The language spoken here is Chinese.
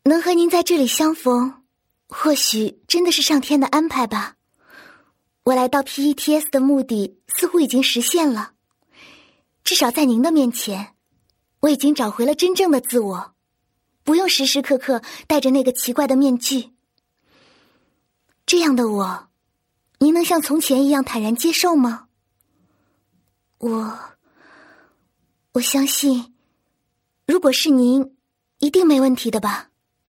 能和您在这里相逢，或许真的是上天的安排吧。我来到 PETS 的目的似乎已经实现了，至少在您的面前，我已经找回了真正的自我，不用时时刻刻戴着那个奇怪的面具。这样的我，您能像从前一样坦然接受吗？我相信，如果是您，一定没问题的吧。